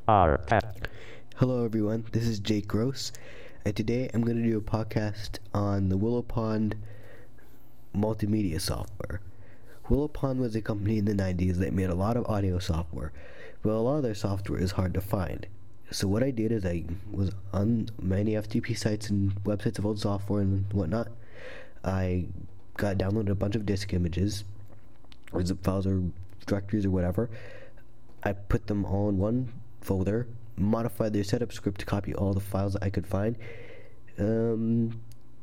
Hello, everyone. This is Jake Gross, and today I'm going to do a podcast on the Willow Pond multimedia software. Willow Pond was a company in the 90s that made a lot of audio software, but a lot of their software is hard to find. So what I did is I was on many FTP sites and websites of old software and whatnot. I downloaded a bunch of disk images, or zip files, or directories, or whatever. I put them all in one folder, modified their setup script to copy all the files that I could find, and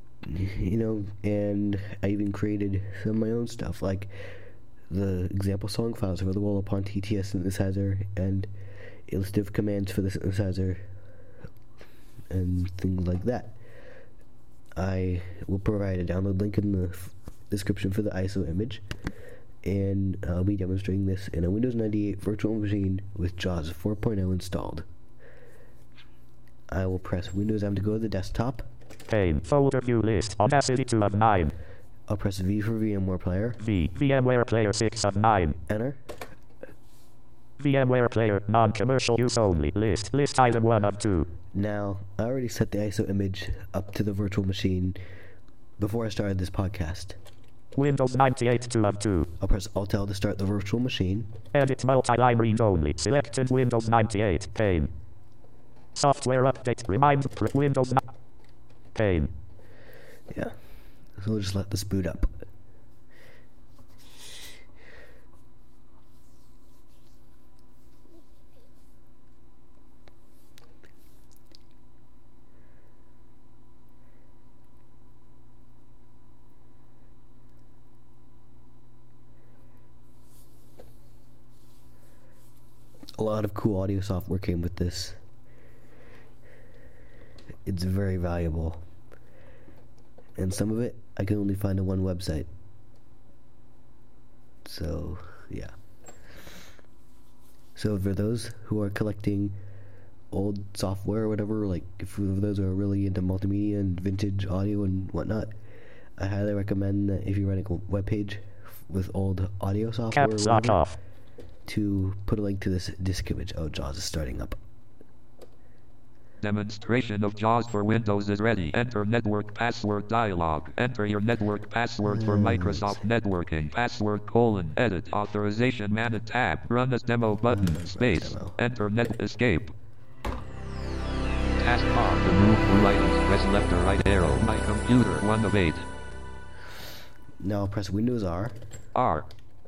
I even created some of my own stuff, like the example song files for the Willow Pond TTS synthesizer, and a list of commands for the synthesizer, and things like that. I will provide a download link in the description for the ISO image, and I'll be demonstrating this in a Windows 98 virtual machine with JAWS 4.0 installed. I will press Windows M to go to the desktop. Pane, folder view list, Audacity 2 of 9. I'll press V for VMware Player. VMware Player 6 of 9. Enter. VMware Player, non-commercial use only, list item 1 of 2. Now, I already set the ISO image up to the virtual machine before I started this podcast. Windows 98 2 of 2. I'll press Alt-L to start the virtual machine. Edit multi-line read only. Selected Windows 98. Pane. Software update. Windows 9. Pane. Yeah. So we'll just let this boot up. A lot of cool audio software came with this. It's very valuable. And some of it I can only find on one website. So, yeah. So for those who are collecting old software or whatever, like if those are really into multimedia and vintage audio and whatnot, I highly recommend that if you're running a web page with old audio software Caps lock off. to put a link to this disk image. Oh, JAWS is starting up. Demonstration of JAWS for Windows is ready. Enter network password dialog. Enter your network password for Microsoft Networking. Password : edit. Authorization managed tab. Run as demo button. Space. Enter net escape. Taskbar. To move through items, press left or right arrow. My computer 1 of 8. Now I'll press Windows R. R.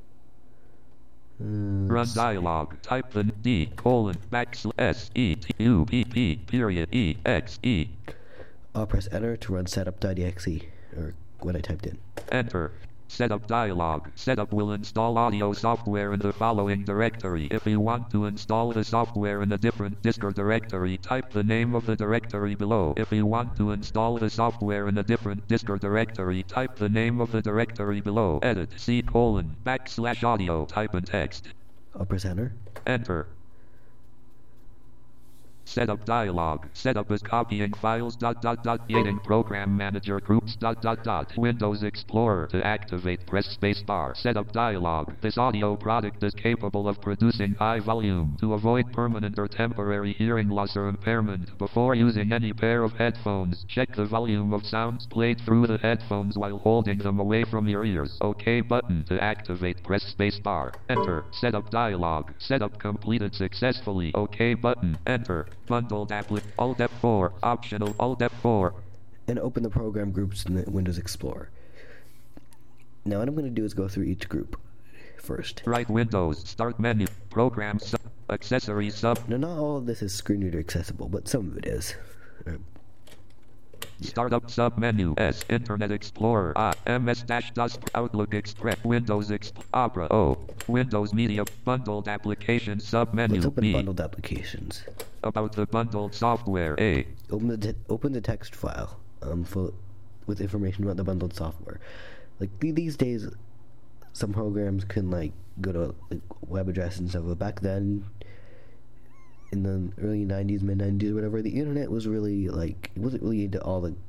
Run dialog. Type the D:/SETUPP:/EXE. I'll press Enter to run setup.exe, or what I typed in. Enter. Setup dialog. Setup will install audio software in the following directory. If you want to install the software in a different disk or directory, type the name of the directory below. If you want to install the software in a different disk or directory, type the name of the directory below. Edit C:\audio. Type in text. I'll press Enter. Enter. Setup dialog. Setup is copying files. Creating program manager groups. Windows Explorer. To activate, press spacebar. Setup dialog. This audio product is capable of producing high volume. To avoid permanent or temporary hearing loss or impairment, before using any pair of headphones, check the volume of sounds played through the headphones while holding them away from your ears. OK button. To activate, press spacebar. Enter. Setup dialog. Setup completed successfully. OK button. Enter. Bundled Alt F4, optional Alt F4. And open the program groups in the Windows Explorer. Now what I'm going to do is go through each group first. Right Windows, Start menu, Program sub, Accessories sub. Now not all of this is screen reader accessible, but some of it is. Startup sub-menu S. Internet Explorer MS-DOS Outlook Express Windows Opera O. Windows Media Bundled Applications sub-menu Let's open B. bundled applications. About the bundled software A. Open the text file with information about the bundled software. Like these days, some programs can go to web addresses and stuff, but back then, in the early 90s, mid 90s, whatever, the internet was really it wasn't really into all the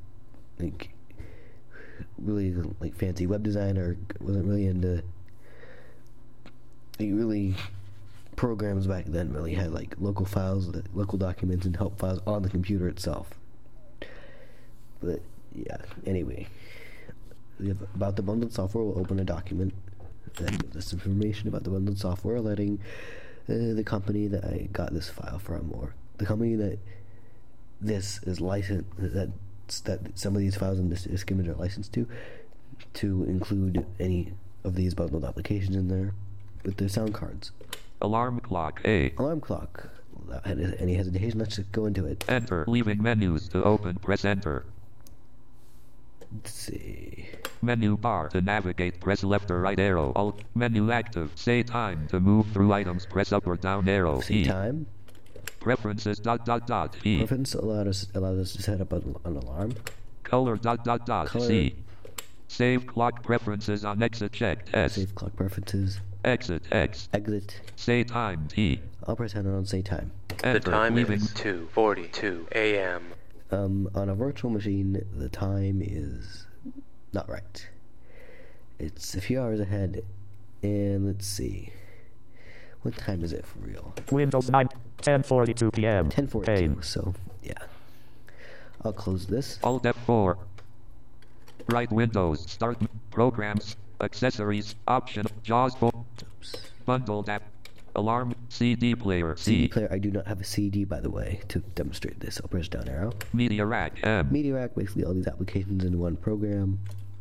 really fancy web design, or wasn't really into really programs back then really had like local files, local documents, and help files on the computer itself. But yeah, anyway, about the bundled software, we'll open a document that gives us information about the bundled software, letting the company that I got this file from, or the company that this is licensed, that some of these files in this image are licensed to include any of these bundled applications in there with their sound cards. Alarm clock A. Alarm clock. Without any hesitation, let's just go into it. Enter. Leaving menus to open. Press enter. Let's see. Menu bar to navigate. Press left or right arrow. Alt. Menu active. Say time to move through items. Press up or down arrow. See time. Preferences. E. Preference allows us to set up an alarm. Color. Color. C. Save clock preferences on exit checked. S. Save clock preferences. Exit X. Exit. Say time T. I'll press enter on say time. Enter. The time leaving. is 2:42 a.m. On a virtual machine, the time is not right. It's a few hours ahead, and let's see. What time is it for real? Windows 9, 10:42 p.m. 10:42. So yeah, I'll close this. Alt F4. Right Windows. Start programs. Accessories. Option. JAWS 4. Oops. Bundled app. Alarm. CD player. CD C. player. I do not have a CD, by the way, to demonstrate this. I'll press down arrow. Media rack. M. Media rack, basically all these applications in one program.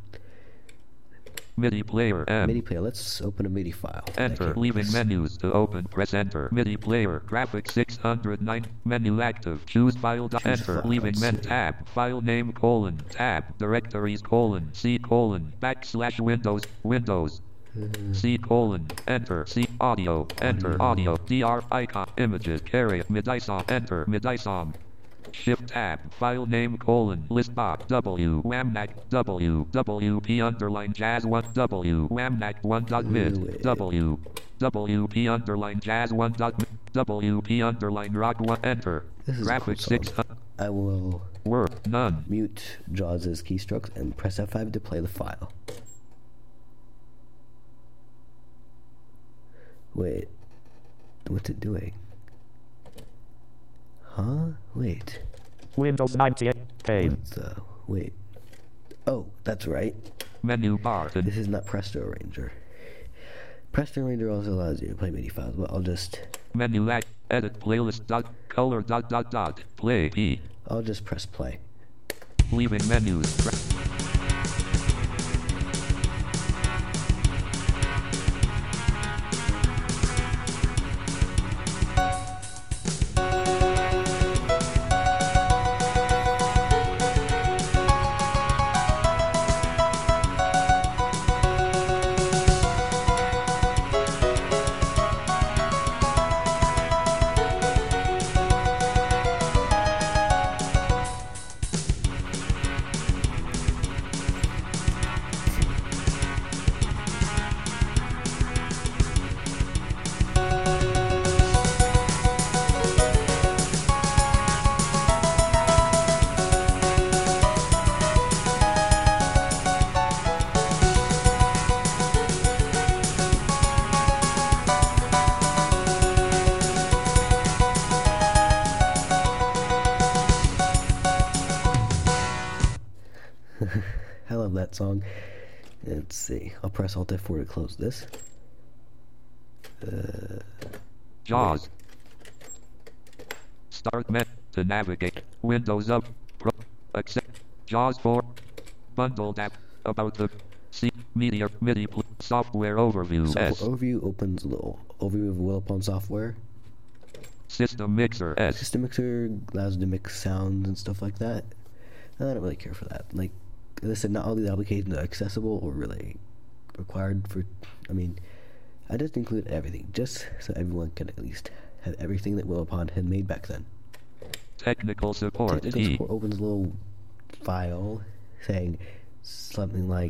MIDI player. M. MIDI player. Let's open a MIDI file. Enter. Leaving menus to open. Press enter. MIDI player. Graphics 609. Menu active. Choose file. Enter. file, Leaving men see. tab. File name : tab. Directories : C : / Windows. C : enter. C audio. Enter audio. DR icon. Images. Carry. Midisom. Enter. Midisom. Shift tab. File name : list box. W. Wamnac. W. WP underline jazz 1. W. Wamnac 1.mid. W. WP underline jazz 1. WP underline rock 1. Enter. This is a cool Graphics song. 6. I will Word. None. mute JAWS's keystrokes and press F5 to play the file. Wait, what's it doing? Huh? Wait. Windows 98 pane. What's the... Wait. Oh, that's right. Menu bar. To This is not Presto Arranger. Presto Arranger also allows you to play MIDI files, but I'll just menu act. Edit playlist. Color. Play. P. I'll just press play. Leaving menus. I love that song. Let's see. I'll press Alt F4 to close this. JAWS. Start menu to navigate. Windows up. Accept. JAWS 4. Bundled app. About the C. Media. MIDI. Software overview. Software S. overview opens a little overview of Willapon software. System mixer. S. System mixer allows you to mix sounds and stuff like that. I don't really care for that. Like I said, not all these applications are accessible or really required for. I mean, I just include everything just so everyone can at least have everything that Willapon had made back then. Technical support. Technical E. support opens a little file saying something like.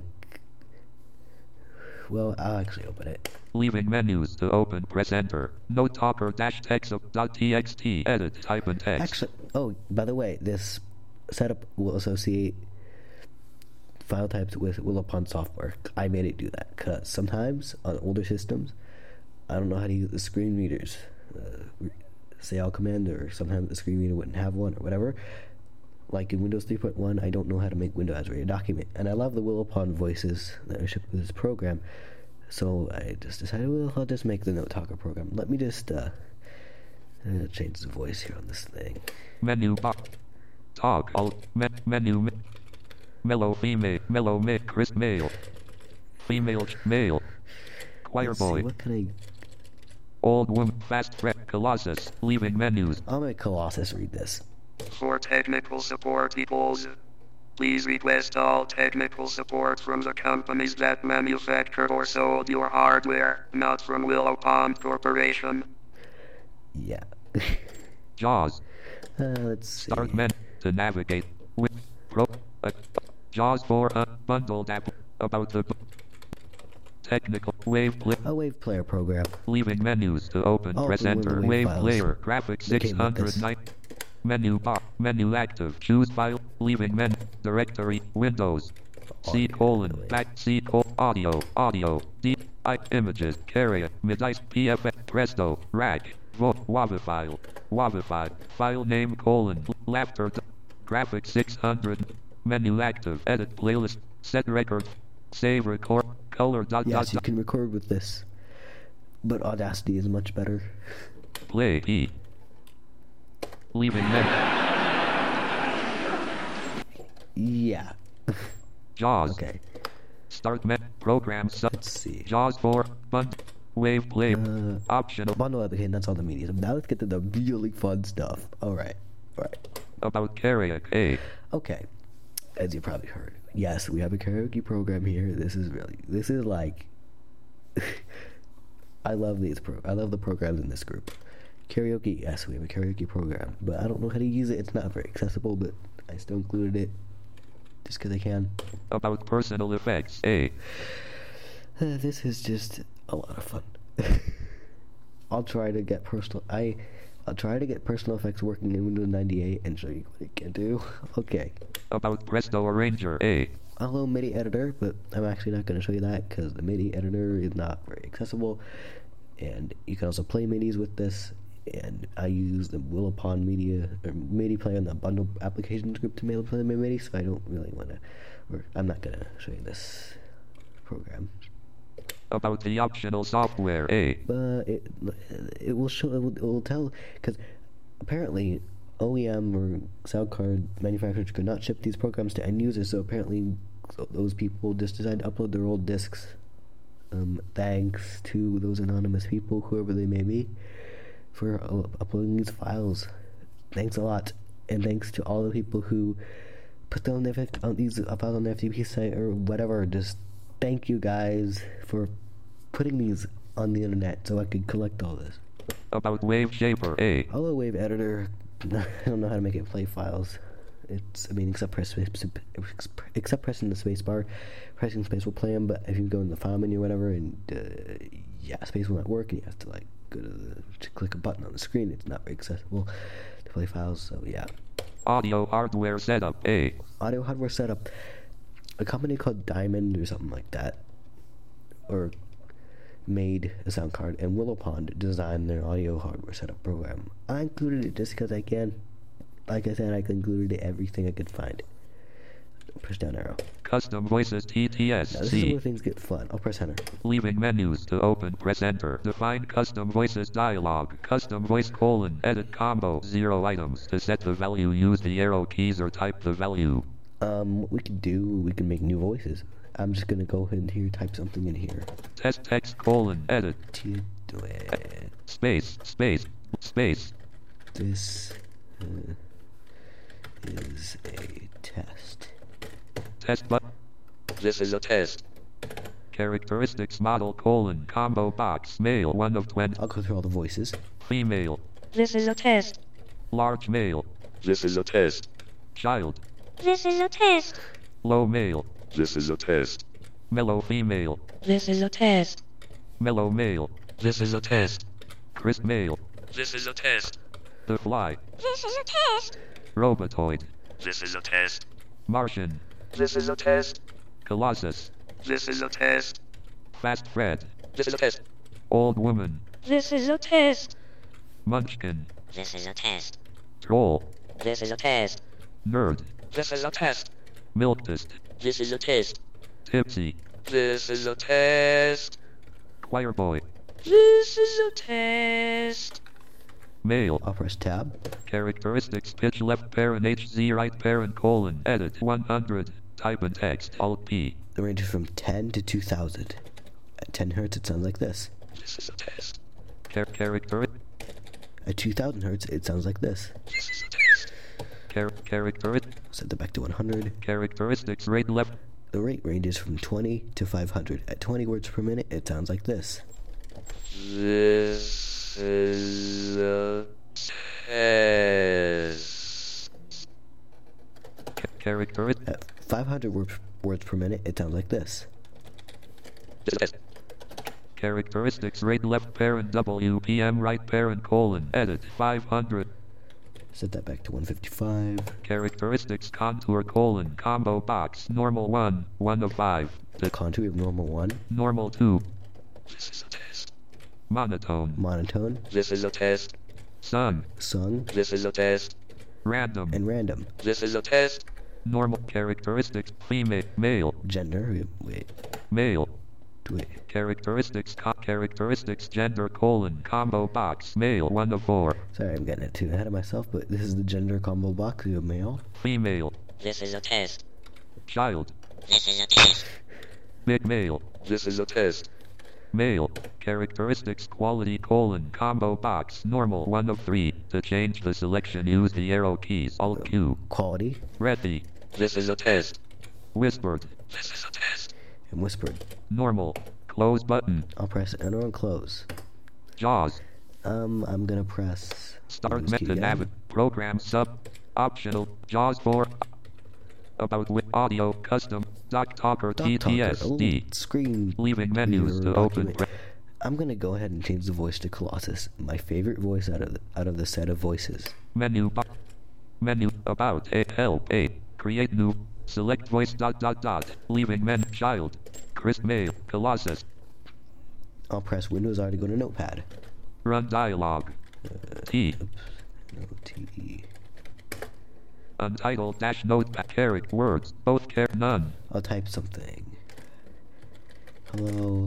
Well, I'll actually open it. Leaving menus to open. Press enter. No talker dash text of .txt. Edit. Type in text. Actually, oh, by the way, this setup will associate file types with Willapon software. I made it do that because sometimes on older systems, I don't know how to use the screen readers. Say I'll command, or sometimes the screen reader wouldn't have one or whatever. Like in Windows 3.1, I don't know how to make window as a document. And I love the Willowpond voices that are shipped with this program. So I just decided, well, I'll just make the Note Talker program. Let me just change the voice here on this thing. Menu bar. Talk. Alt. Menu. Mellow female. Mellow crisp male. Female male. Choir Let's boy. see, what can I... Old woman. Fast fret. Colossus. Leaving menus. I'll make Colossus read this. For technical support equals. Please request all technical support from the companies that manufactured or sold your hardware, not from Willowpond Corporation. Yeah. JAWS. Let's see. Start menu. To navigate. With pro. JAWS for a bundled app. About the technical wave play. A Wave Player program. Leaving menus to open. Oh, Press the enter. Wave Wave files. player. Graphics They came with this. 609. Menu bar. Menu active. Choose file. Leaving menu. Directory. Windows. C colon. Back. C colon. Audio. Audio. D. I. Images. Carrier. Midice. PFF. Presto. Rack. WAV file. WAV file. File name colon. Laughter. Graphics 600. Menu active. Edit playlist. Set record. Save record. Color. Dot. Yes, you Dot. can record with this. But Audacity is much better. Play. E. Leaving menu. Yeah. JAWS. Okay. Start menu. Program. Let's see. JAWS 4. Bund. Wave play. Optional. Bundle application, that's all the media. Now let's get to the really fun stuff. Alright. About karaoke. Okay. As you probably heard. Yes, we have a karaoke program here. This is like I love the programs in this group. Karaoke, yes, we have a karaoke program. But I don't know how to use it. It's not very accessible, but I still included it. Just because I can. About personal effects. A. This is just a lot of fun. I'll try to get personal effects working in Windows 98 and show you what it can do. Okay. About Presto Arranger. A. Hello MIDI editor, but I'm actually not going to show you that because the MIDI editor is not very accessible, and you can also play MIDIs with this. And I use the Willowpond MIDI player in the bundle applications group to be able to play my MIDI, so I don't really want to, or I'm not going to show you this program. About the optional software. A. But it will show, it will tell, because apparently OEM or sound card manufacturers could not ship these programs to end users, so apparently those people just decided to upload their old discs. Thanks to those anonymous people, whoever they may be, for uploading these files. Thanks a lot, and thanks to all the people who put them on these files on the FTP site or whatever. Just thank you guys for putting these on the internet so I could collect all this. About Wave Shaper. A. Hello Wave Editor. I don't know how to make it play files. Except pressing the space bar. Pressing space will play them, but if you go in the file menu or whatever, and space will not work, and you have to go to click a button on the screen. It's not very accessible to play files, so yeah. Audio hardware setup. A. Audio hardware setup. A company called Diamond or something like that, or made a sound card, and Willowpond designed their audio hardware setup program. I included it just because I can. Like I said, I included everything I could find. Push down arrow. Custom voices. TTS. Now this is C. where things get fun. I'll press enter. Leaving menus to open. Press enter. Define custom voices dialog. Custom voice colon. Edit combo. 0 items. To set the value, use the arrow keys or type the value. What we can do, we can make new voices. I'm just gonna go ahead and here type something in here. Test text colon. Edit. To do it. Space. This is a test. Test button. This is a test. Characteristics model colon. Combo box. Male 1 of 20. I'll go through all the voices. Female. This is a test. Large male. This is a test. Child. This is a test. Low male. This is a test. Mellow female. This is a test. Mellow male. This is a test. Crisp male. This is a test. The Fly. This is a test. Robotoid. This is a test. Martian. This is a test. Colossus. This is a test. Fast Fred. This is a test. Old woman. This is a test. Munchkin. This is a test. Troll. This is a test. Nerd. This is a test. Milkist. This is a test. Tipsy. This is a test. Choir boy. This is a test. Male. I'll press tab. Characteristics pitch left parent HZ right parent colon edit 100 type in text alt P. The range is from 10 to 2000. At 10 hertz, it sounds like this. This is a test. Character At 2000 hertz, it sounds like this. This is a test. character Set that back to 100. characteristics rate left The rate ranges from 20 to 500. At 20 words per minute, it sounds like this. This is a test. character At 500 words per minute, it sounds like this. This is a test. characteristics rate left parent WPM right parent colon edit 500 Set that back to 155. characteristics contour colon combo box normal 1 1 of 5 The contour of normal 1. normal 2 This is a test. monotone Monotone. This is a test. sun Sung. This is a test. random And random. This is a test. normal characteristics female male Gender. Wait. male Wait. characteristics gender colon combo box male 1 of 4 Sorry, I'm getting it too ahead of myself, but this is the gender combo box. You have male. female This is a test. child This is a test. big male This is a test. male characteristics quality colon combo box normal 1 of 3 to change the selection use the arrow keys alt Q Quality. breathy This is a test. whispered This is a test. And whispered. normal close button I'll press enter on close. jaws I'm gonna press start Windows key meta again. nav program sub optional jaws 4 about with audio custom doc talker Doc Talker. TTSD Oh, screen leaving menus reader to open document. I'm gonna go ahead and change the voice to Colossus, my favorite voice out of the set of voices. menu about a help a create new select voice ... leaving men child Chris Mail Colossus I'll press Windows R to go to Notepad. run dialogue T No T. untitled dash notepad character words both none I'll type something. Hello,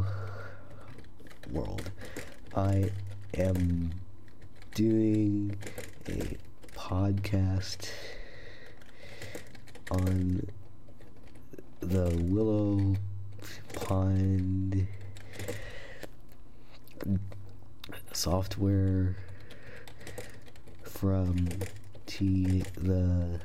world. I am doing a podcast on the Willow Pond software from the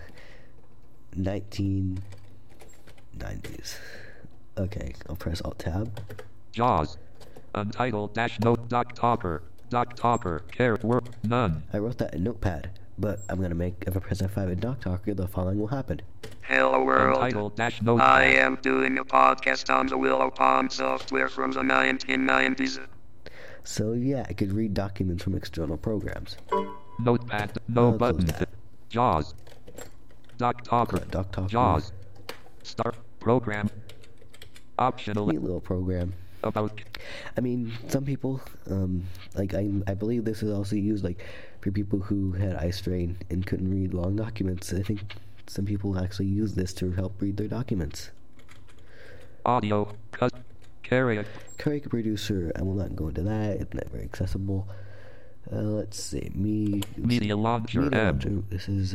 1990s. Okay, I'll press Alt Tab. jaws untitled dash note doc talker character word none I wrote that in Notepad, but I'm gonna make if I press F5 in Doc Talker, the following will happen. Hello world. untitled dash note I am doing a podcast on the Willow Pond software from the 1990s. So yeah, I could read documents from external programs. notepad no I'll close button that. jaws doc talker Doc Talker. jaws start program optional Neat little program. about I mean, some people, like I believe this is also used like for people who had eye strain and couldn't read long documents. I think some people actually use this to help read their documents. audio carrier Curator Producer, I will not go into that. It's not very accessible. Let's see, media launcher Media M Launcher. This is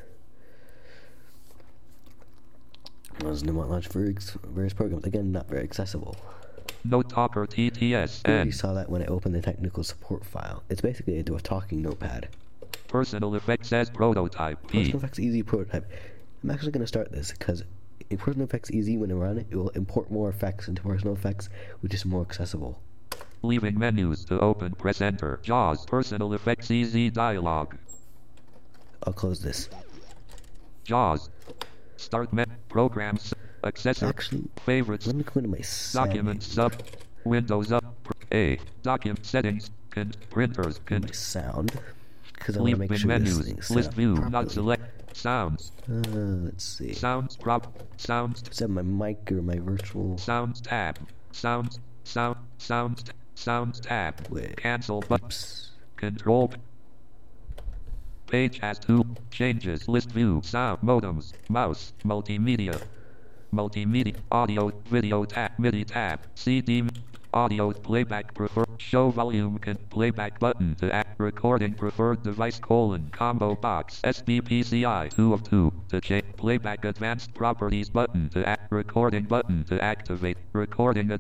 was the launch for various programs. Again, not very accessible. note talker TTS I already and saw that when I opened the technical support file. It's basically a talking notepad. personal effects as prototype P Personal Effects Easy prototype. I'm actually going to start this because in Personal Effects Easy, when I run it, it will import more effects into Personal Effects, which is more accessible. leaving menus to open press enter jaws personal effects easy dialog I'll close this. jaws start programs accessor Actually, favorites let me go into my documents sub windows up a document settings printers my sound, because I want to leave make sure this menus thing's set list up view properly. not select sounds Let's see. sounds Set my mic or my virtual. sounds tab sounds Sounds tab. Wait. Cancel button. Oops. Control. Page has 2 changes. List view. Sound modems. Mouse. Multimedia. Multimedia. Audio. Video tab. MIDI tab. CD. Audio playback preferred. Show volume playback button to act recording preferred device combo box SBPCI 2 of 2 to change playback advanced properties button to act recording button to activate recording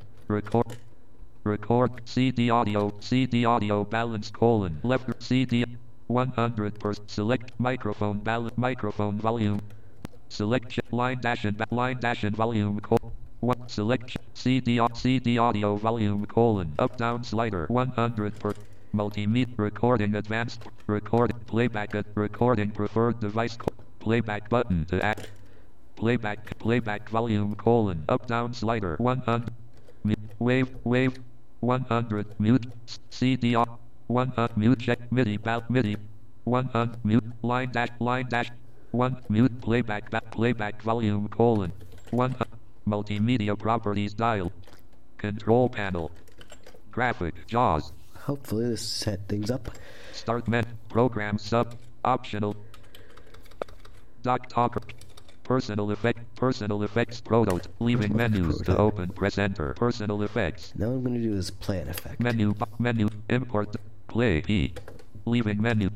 record CD audio balance left CD 100% select microphone balance microphone volume selection line dash and volume one selection CD audio volume up down slider 100% multimedia recording advanced recording playback recording preferred device playback button to act playback volume up down slider 100 wave 100 mute CD 100 mute check MIDI 100 mute line dash 1 mute playback volume 1 multimedia properties dial control panel graphic JAWS Hopefully this set things up. start menu program sub optional dock talker personal effects prototype leaving menus to open press enter personal effects Now what I'm going to do is play an effect. menu import play P leaving menu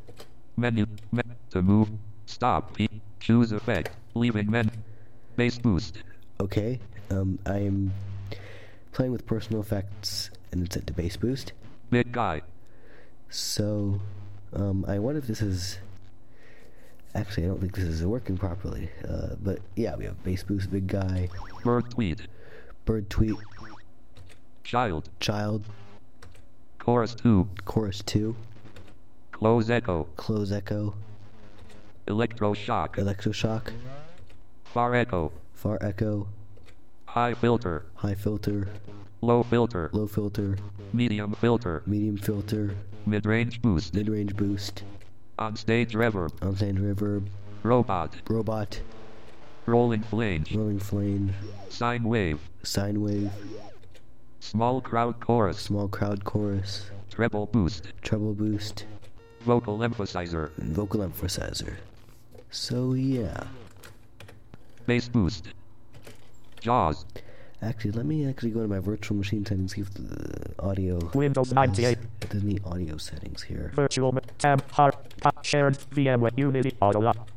to move stop P choose effect leaving menu bass boost Okay, I'm playing with personal effects and it's set to bass boost. big guy So, I wonder if this is... Actually, I don't think this is working properly. But yeah, we have bass boost, big guy, bird tweet bird tweet, child child, chorus 2 chorus 2, close echo close echo, electroshock electroshock, far echo far echo, high filter high filter, low filter low filter, medium filter medium filter, mid-range boost mid-range boost, on stage reverb onstage reverb, robot robot, rolling flange rolling flame, sine wave sine wave, small crowd chorus small crowd chorus, treble boost treble boost, vocal emphasizer and vocal emphasizer. So yeah. bass boost JAWS Actually, let me go to my virtual machine settings, see if the audio... Windows 98. If there's any audio settings here. Virtual tab hard shared VMware Unity auto lock.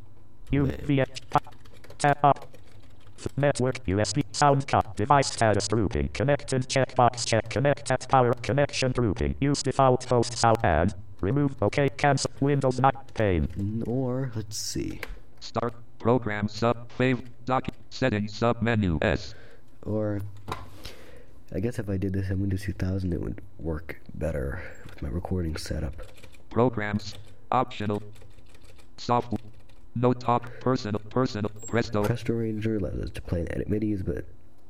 Tab up. Network USB sound cut device status grouping connected checkbox check connect at power connection grouping use default host sound and remove OK cancel Windows 9 pane. Or let's see. start program sub fave doc settings sub menu S Or I guess if I did this in Windows 2000, it would work better with my recording setup. programs optional soft no talk personal presto Presto Ranger allows us to play and edit MIDIs, but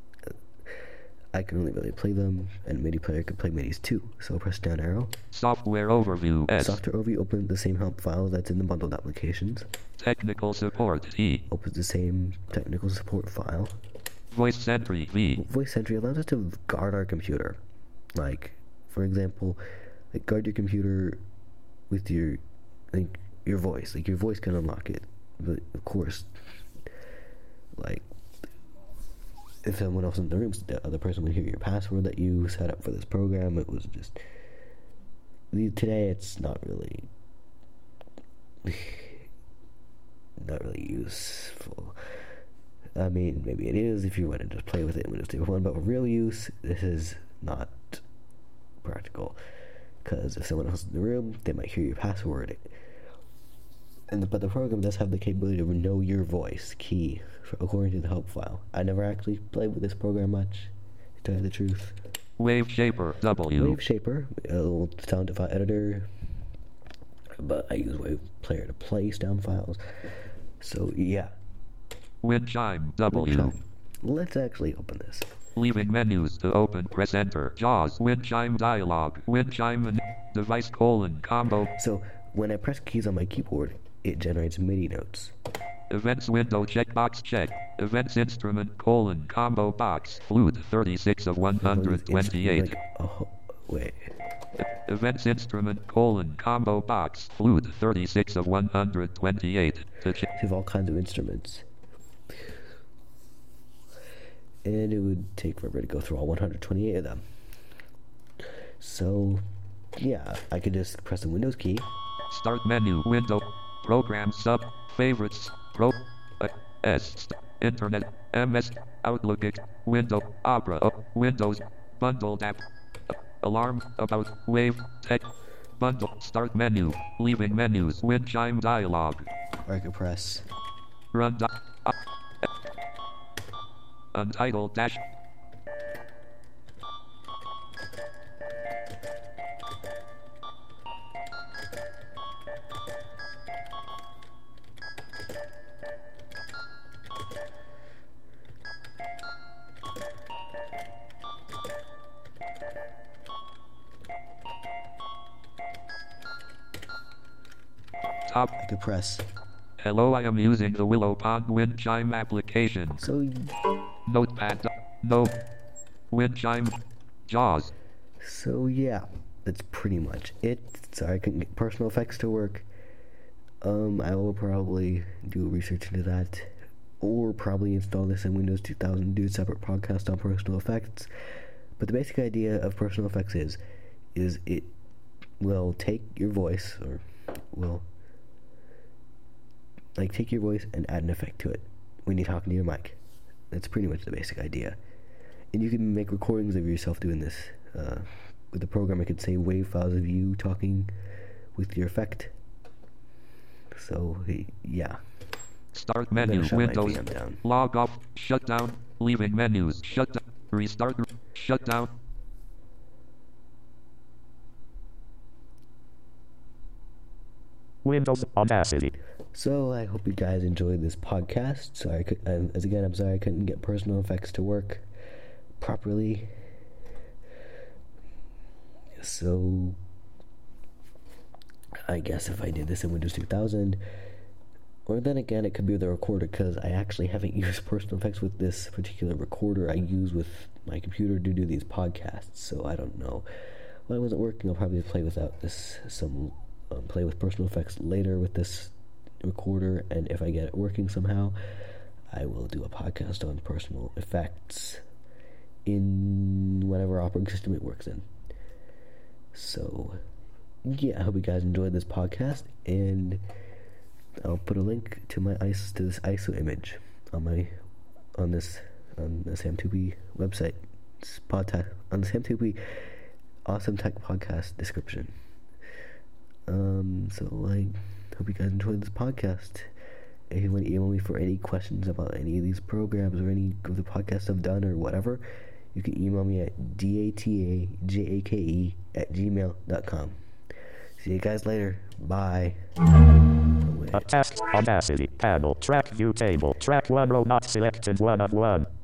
I can only really play them, and MIDI player can play MIDIs too. So press down arrow. software overview S Software overview opens the same help file that's in the bundled applications. technical support T Opens the same technical support file. voice entry V Voice Entry allows us to guard our computer. Like, for example, like guard your computer with your voice. Like, your voice can unlock it. But, of course, like, if someone else in the room, the other person would hear your password that you set up for this program. It was just... Today, it's not really... not really useful. I mean, maybe it is if you want to just play with it in Windows 3.1, but for real use, this is not practical. Because if someone else is in the room, they might hear your password. But the program does have the capability to know your voice key, according to the help file. I never actually played with this program much, to tell you the truth. Wave Shaper W Wave Shaper, a little sound file editor, but I use Wave Player to play sound files. So, yeah. Wind Chime W Let's actually open this. leaving menus to open press enter JAWS Wind Chime dialog Wind Chime device combo So, when I press keys on my keyboard, it generates MIDI notes. events window checkbox check events instrument combo box flute 36 of 128 Like Wait. Events instrument, combo box, flute, 36 of 128. They have all kinds of instruments. And it would take forever to go through all 128 of them. So, yeah, I could just press the Windows key. Start menu, window, program sub, favorites, internet, MS, Outlook, window, Opera, Windows, bundled app, alarm, about, wave, tech, bundle, start menu, leaving menus, wind chime dialog, Or I could press. run, untitled dash, top, I could press. hello, I am using the Willow Pond wind chime application, So, notepad, no, wind chime, JAWS, yeah, that's pretty much it. Sorry I couldn't get personal effects to work. I will probably do research into that, or probably install this in Windows 2000 and do a separate podcast on personal effects. But the basic idea of personal effects is it will take your voice, or will take your voice and add an effect to it when you're talking to your mic. That's pretty much the basic idea. And you can make recordings of yourself doing this. With the program, I could save WAV files of you talking with your effect. So, yeah. start I'm gonna menu, shut my Windows, VM down. log off, shut down, leaving menus, shut down, restart, shut down, Windows Audacity. So, I hope you guys enjoyed this podcast. Sorry, I'm sorry I couldn't get personal effects to work properly. So, I guess if I did this in Windows 2000, or then again, it could be with a recorder, because I actually haven't used personal effects with this particular recorder I use with my computer to do these podcasts, so I don't know. When it wasn't working, I'll probably play without this, play with personal effects later with this recorder, and if I get it working somehow, I will do a podcast on personal effects in whatever operating system it works in. So, yeah, I hope you guys enjoyed this podcast, and I'll put a link to this ISO image on the Sam2B website, on the Sam2B Awesome Tech Podcast description. So I hope you guys enjoyed this podcast. If you want to email me for any questions about any of these programs or any of the podcasts I've done or whatever, you can email me at datajake@gmail.com. See you guys later. Bye. Task Audacity panel track view table track 1 row not selected 1 of 1.